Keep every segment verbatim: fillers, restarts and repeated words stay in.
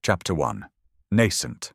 Chapter one. Nascent.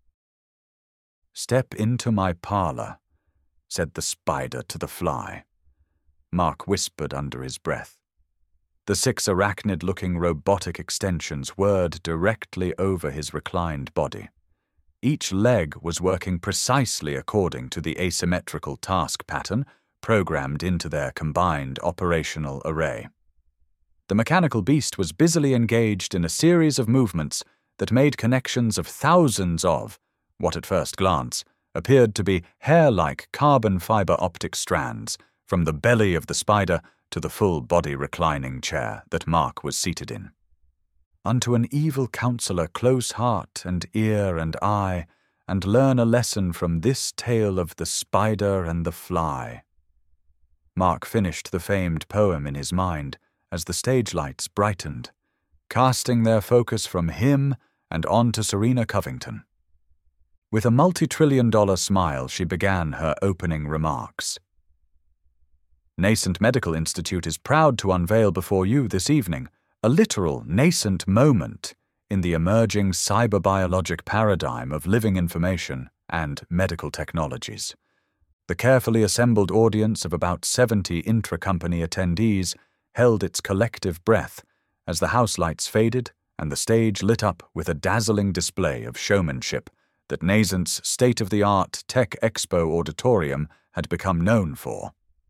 "Step into my parlor," said the spider to the fly. Mark whispered under his breath. The six arachnid-looking robotic extensions whirred directly over his reclined body. Each leg was working precisely according to the asymmetrical task pattern programmed into their combined operational array. The mechanical beast was busily engaged in a series of movements that made connections of thousands of, what at first glance, appeared to be hair-like carbon fiber optic strands from the belly of the spider to the full-body reclining chair that Mark was seated in. Unto an evil counselor close heart and ear and eye, and learn a lesson from this tale of the spider and the fly. Mark finished the famed poem in his mind as the stage lights brightened, casting their focus from him and on to Serena Covington. With a multi-trillion dollar smile, she began her opening remarks. Nascent Medical Institute is proud to unveil before you this evening a literal nascent moment in the emerging cyberbiologic paradigm of living information and medical technologies. The carefully assembled audience of about seventy intra-company attendees held its collective breath as the house lights faded and the stage lit up with a dazzling display of showmanship that Nascent's state-of-the-art Tech Expo auditorium had become known for.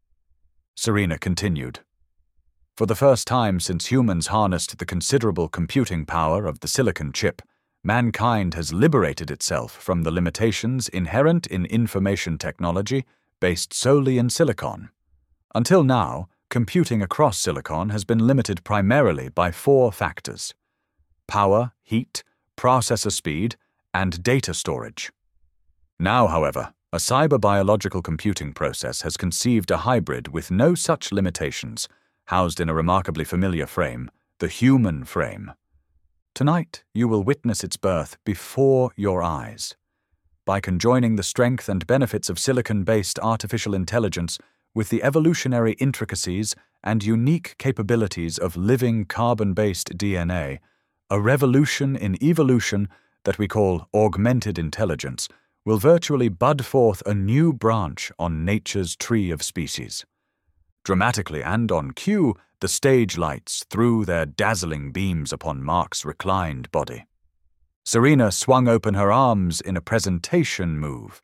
Serena continued. For the first time since humans harnessed the considerable computing power of the silicon chip, mankind has liberated itself from the limitations inherent in information technology based solely in silicon. Until now, computing across silicon has been limited primarily by four factors: power, heat, processor speed, and data storage. Now, however, a cyber-biological computing process has conceived a hybrid with no such limitations, housed in a remarkably familiar frame, the human frame. Tonight, you will witness its birth before your eyes. By conjoining the strength and benefits of silicon-based artificial intelligence with the evolutionary intricacies and unique capabilities of living carbon-based D N A, a revolution in evolution that we call augmented intelligence will virtually bud forth a new branch on nature's tree of species. Dramatically and on cue, the stage lights threw their dazzling beams upon Mark's reclined body. Serena swung open her arms in a presentation move.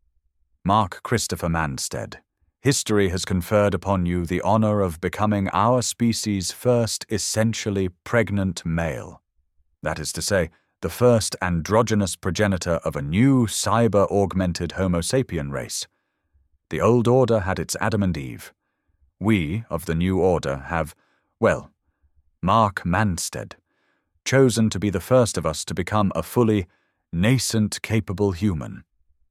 Mark Christopher Manstead, history has conferred upon you the honor of becoming our species' first essentially pregnant male. That is to say, the first androgynous progenitor of a new cyber-augmented Homo sapien race. The old order had its Adam and Eve. We, of the new order, have, well, Mark Manstead, chosen to be the first of us to become a fully nascent capable human.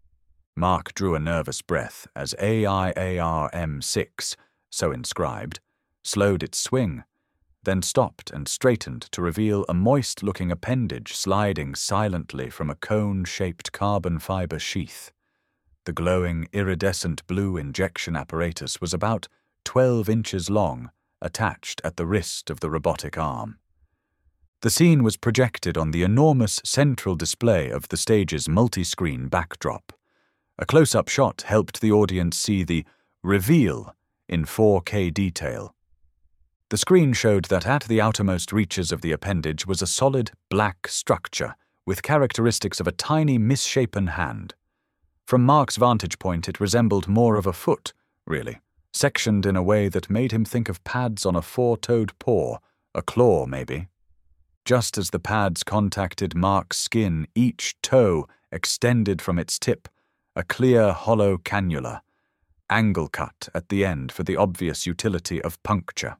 Mark drew a nervous breath as A I A R M six, so inscribed, slowed its swing, then stopped and straightened to reveal a moist-looking appendage sliding silently from a cone-shaped carbon fiber sheath. The glowing, iridescent blue injection apparatus was about twelve inches long, attached at the wrist of the robotic arm. The scene was projected on the enormous central display of the stage's multi-screen backdrop. A close-up shot helped the audience see the reveal in four K detail. The screen showed that at the outermost reaches of the appendage was a solid black structure with characteristics of a tiny misshapen hand. From Mark's vantage point, it resembled more of a foot, really, sectioned in a way that made him think of pads on a four-toed paw, a claw maybe. Just as the pads contacted Mark's skin, each toe extended from its tip, a clear hollow cannula, angle cut at the end for the obvious utility of puncture.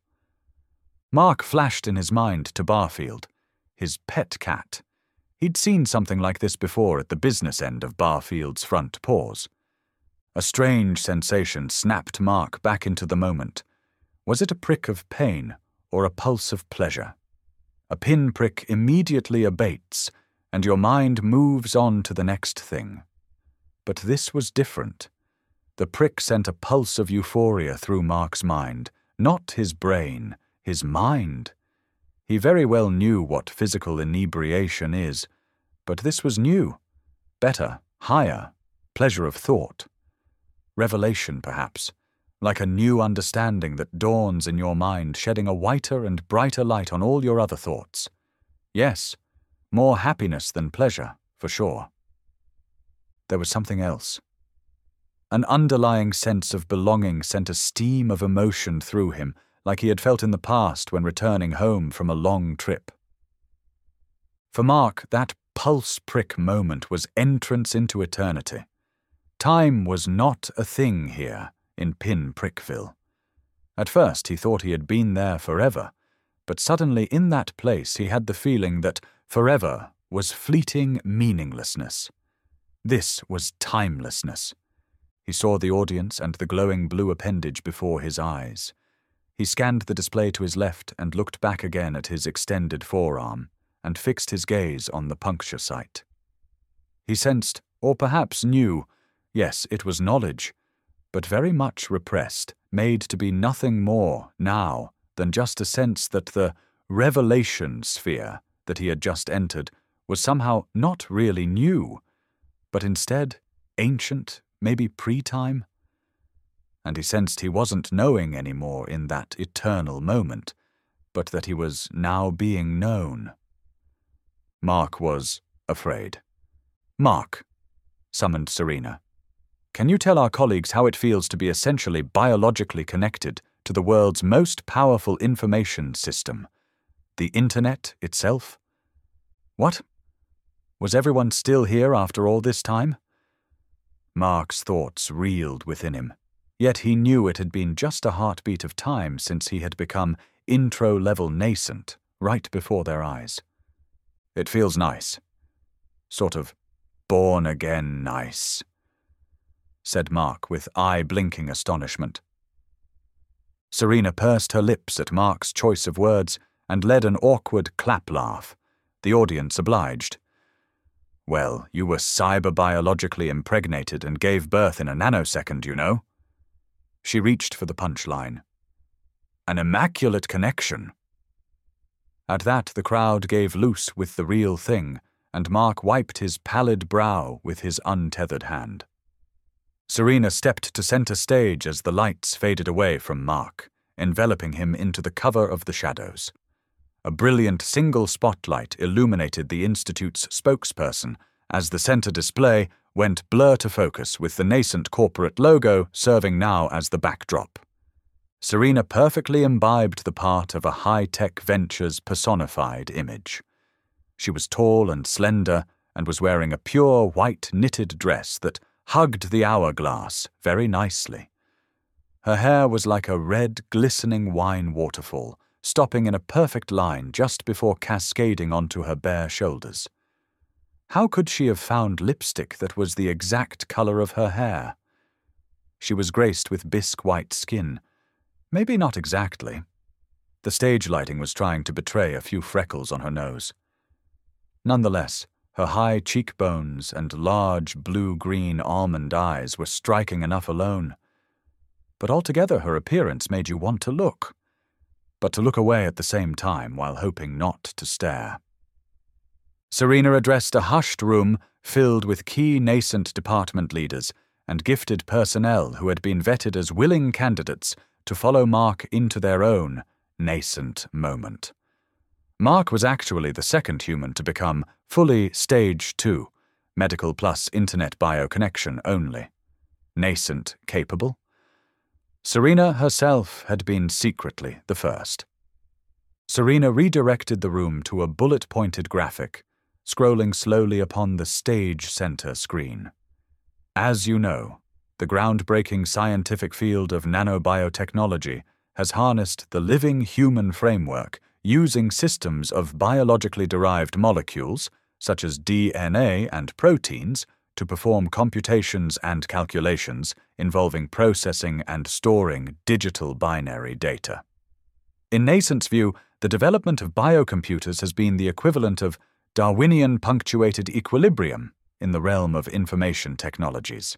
Mark flashed in his mind to Barfield, his pet cat. He'd seen something like this before at the business end of Barfield's front paws. A strange sensation snapped Mark back into the moment. Was it a prick of pain or a pulse of pleasure? A pinprick immediately abates, and your mind moves on to the next thing. But this was different. The prick sent a pulse of euphoria through Mark's mind, not his brain, his mind. He very well knew what physical inebriation is, But this was new, better, higher, pleasure of thought. Revelation, perhaps, like a new understanding that dawns in your mind, shedding a whiter and brighter light on all your other thoughts. Yes, more happiness than pleasure, for sure. There was something else. An underlying sense of belonging sent a steam of emotion through him, like he had felt in the past when returning home from a long trip. For Mark, that pulse-prick moment was entrance into eternity. Time was not a thing here in Pinprickville. At first he thought he had been there forever, but suddenly in that place he had the feeling that forever was fleeting meaninglessness. This was timelessness. He saw the audience and the glowing blue appendage before his eyes. He scanned the display to his left and looked back again at his extended forearm, and fixed his gaze on the puncture site. He sensed, or perhaps knew, yes, it was knowledge, but very much repressed, made to be nothing more now than just a sense that the revelation sphere that he had just entered was somehow not really new, but instead ancient, maybe pre-time. And he sensed he wasn't knowing any more in that eternal moment, but that he was now being known. Mark was afraid. "Mark," summoned Serena, "can you tell our colleagues how it feels to be essentially biologically connected to the world's most powerful information system, the Internet itself?" What? Was everyone still here after all this time? Mark's thoughts reeled within him, yet he knew it had been just a heartbeat of time since he had become intro-level nascent right before their eyes. "It feels nice. Sort of born-again nice," said Mark with eye-blinking astonishment. Serena pursed her lips at Mark's choice of words and led an awkward clap laugh. The audience obliged. "Well, you were cyber-biologically impregnated and gave birth in a nanosecond, you know." She reached for the punchline. "An immaculate connection." At that the crowd gave loose with the real thing, and Mark wiped his pallid brow with his untethered hand. Serena stepped to center stage as the lights faded away from Mark, enveloping him into the cover of the shadows. A brilliant single spotlight illuminated the Institute's spokesperson as the center display went blur to focus with the nascent corporate logo serving now as the backdrop. Serena perfectly imbibed the part of a high-tech venture's personified image. She was tall and slender and was wearing a pure white knitted dress that hugged the hourglass very nicely. Her hair was like a red, glistening wine waterfall, stopping in a perfect line just before cascading onto her bare shoulders. How could she have found lipstick that was the exact color of her hair? She was graced with bisque-white skin. Maybe not exactly. The stage lighting was trying to betray a few freckles on her nose. Nonetheless, her high cheekbones and large blue-green almond eyes were striking enough alone. But altogether her appearance made you want to look, but to look away at the same time while hoping not to stare. Serena addressed a hushed room filled with key nascent department leaders and gifted personnel who had been vetted as willing candidates to follow Mark into their own nascent moment. Mark was actually the second human to become fully Stage two, medical plus internet bioconnection only. Nascent capable? Serena herself had been secretly the first. Serena redirected the room to a bullet-pointed graphic, scrolling slowly upon the stage center screen. As you know, the groundbreaking scientific field of nanobiotechnology has harnessed the living human framework using systems of biologically derived molecules, such as D N A and proteins, to perform computations and calculations involving processing and storing digital binary data. In Nascent's view, the development of biocomputers has been the equivalent of Darwinian punctuated equilibrium in the realm of information technologies.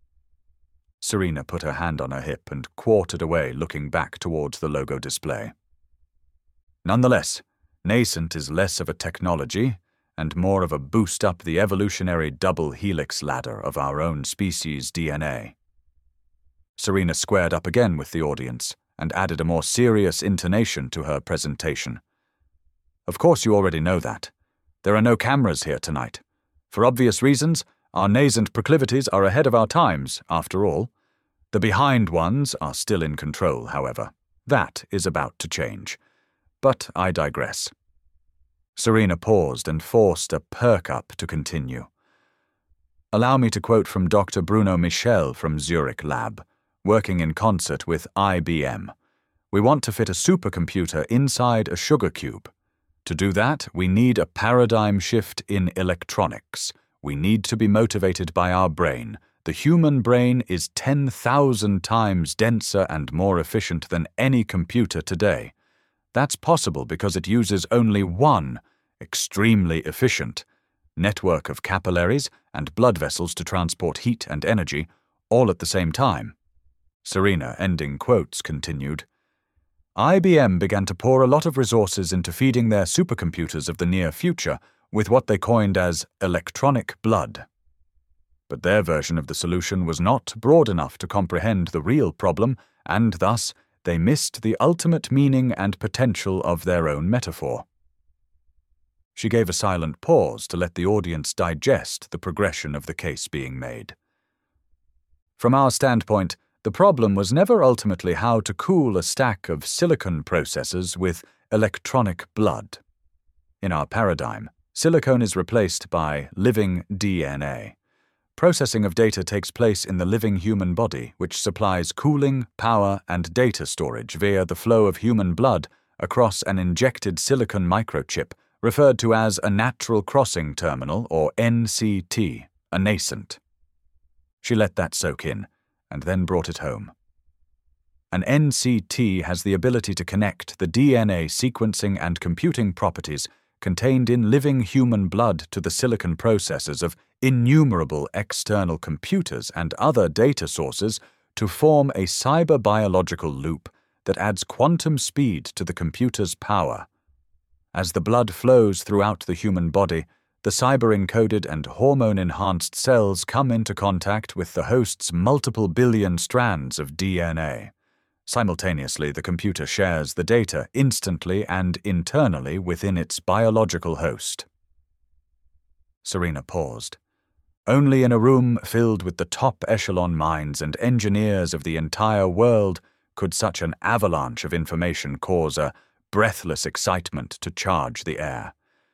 Serena put her hand on her hip and quartered away, looking back towards the logo display. Nonetheless, Nascent is less of a technology and more of a boost up the evolutionary double helix ladder of our own species' D N A. Serena squared up again with the audience and added a more serious intonation to her presentation. Of course you already know that. There are no cameras here tonight. For obvious reasons, our nascent proclivities are ahead of our times, after all. The behind ones are still in control, however. That is about to change. But I digress. Serena paused and forced a perk up to continue. Allow me to quote from Doctor Bruno Michel from Zurich Lab, working in concert with I B M. We want to fit a supercomputer inside a sugar cube. To do that, we need a paradigm shift in electronics. We need to be motivated by our brain. The human brain is ten thousand times denser and more efficient than any computer today. That's possible because it uses only one, extremely efficient, network of capillaries and blood vessels to transport heat and energy, all at the same time. Serena, ending quotes, continued, I B M began to pour a lot of resources into feeding their supercomputers of the near future with what they coined as electronic blood. But their version of the solution was not broad enough to comprehend the real problem, and thus they missed the ultimate meaning and potential of their own metaphor. She gave a silent pause to let the audience digest the progression of the case being made. From our standpoint, the problem was never ultimately how to cool a stack of silicon processors with electronic blood. In our paradigm, silicon is replaced by living D N A. Processing of data takes place in the living human body, which supplies cooling, power, and data storage via the flow of human blood across an injected silicon microchip, referred to as a natural crossing terminal, or N C T, a nascent. She let that soak in, and then brought it home. An N C T has the ability to connect the D N A sequencing and computing properties contained in living human blood to the silicon processors of innumerable external computers and other data sources to form a cyber-biological loop that adds quantum speed to the computer's power. As the blood flows throughout the human body, the cyber-encoded and hormone-enhanced cells come into contact with the host's multiple billion strands of D N A. Simultaneously, the computer shares the data instantly and internally within its biological host. Serena paused. Only in a room filled with the top echelon minds and engineers of the entire world could such an avalanche of information cause a breathless excitement to charge the air.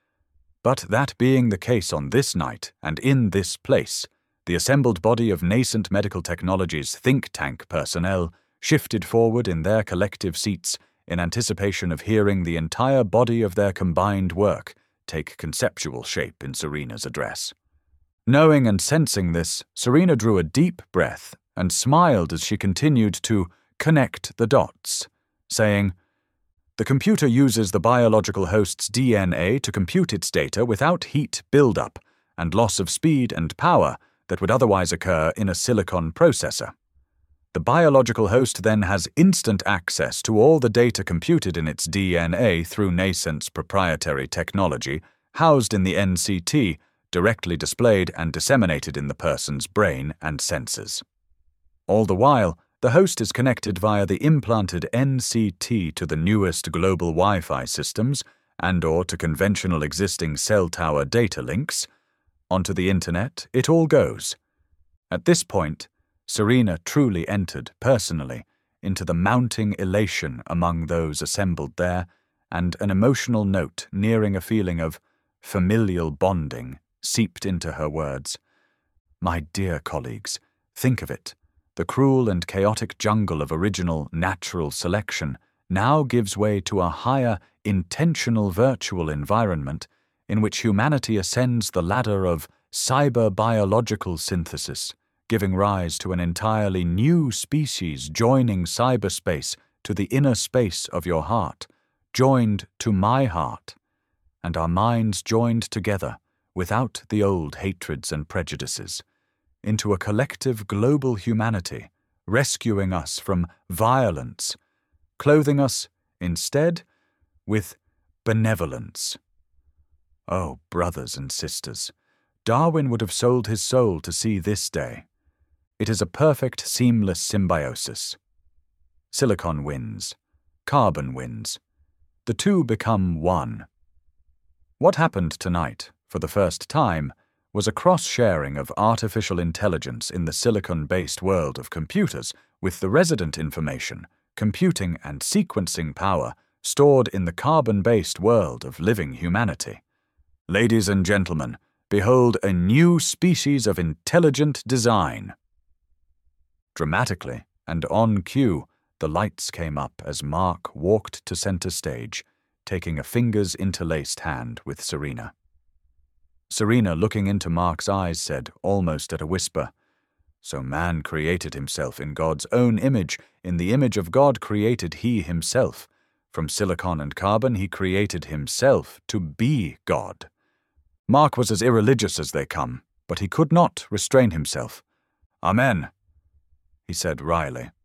But that being the case on this night and in this place, the assembled body of nascent medical technologies think tank personnel shifted forward in their collective seats in anticipation of hearing the entire body of their combined work take conceptual shape in Serena's address. Knowing and sensing this, Serena drew a deep breath and smiled as she continued to connect the dots, saying, "The computer uses the biological host's D N A to compute its data without heat buildup and loss of speed and power that would otherwise occur in a silicon processor. The biological host then has instant access to all the data computed in its D N A through Nascent's proprietary technology, housed in the N C T, directly displayed and disseminated in the person's brain and senses. All the while, the host is connected via the implanted N C T to the newest global Wi-Fi systems and or to conventional existing cell tower data links. Onto the internet it all goes. At this point, Serena truly entered, personally, into the mounting elation among those assembled there, and an emotional note nearing a feeling of familial bonding seeped into her words. My dear colleagues, think of it. The cruel and chaotic jungle of original natural selection now gives way to a higher, intentional virtual environment in which humanity ascends the ladder of cyber-biological synthesis, giving rise to an entirely new species joining cyberspace to the inner space of your heart, joined to my heart, and our minds joined together, without the old hatreds and prejudices, into a collective global humanity, rescuing us from violence, clothing us, instead, with benevolence. Oh, brothers and sisters, Darwin would have sold his soul to see this day. It is a perfect, seamless symbiosis. Silicon wins. Carbon wins. The two become one. What happened tonight, for the first time, was a cross-sharing of artificial intelligence in the silicon-based world of computers with the resident information, computing and sequencing power stored in the carbon-based world of living humanity. Ladies and gentlemen, behold a new species of intelligent design. Dramatically, and on cue, the lights came up as Mark walked to center stage, taking a fingers-interlaced hand with Serena. Serena, looking into Mark's eyes, said, almost at a whisper, "So man created himself in God's own image. In the image of God created he himself. From silicon and carbon he created himself to be God." Mark was as irreligious as they come, but he could not restrain himself. "Amen," he said wryly.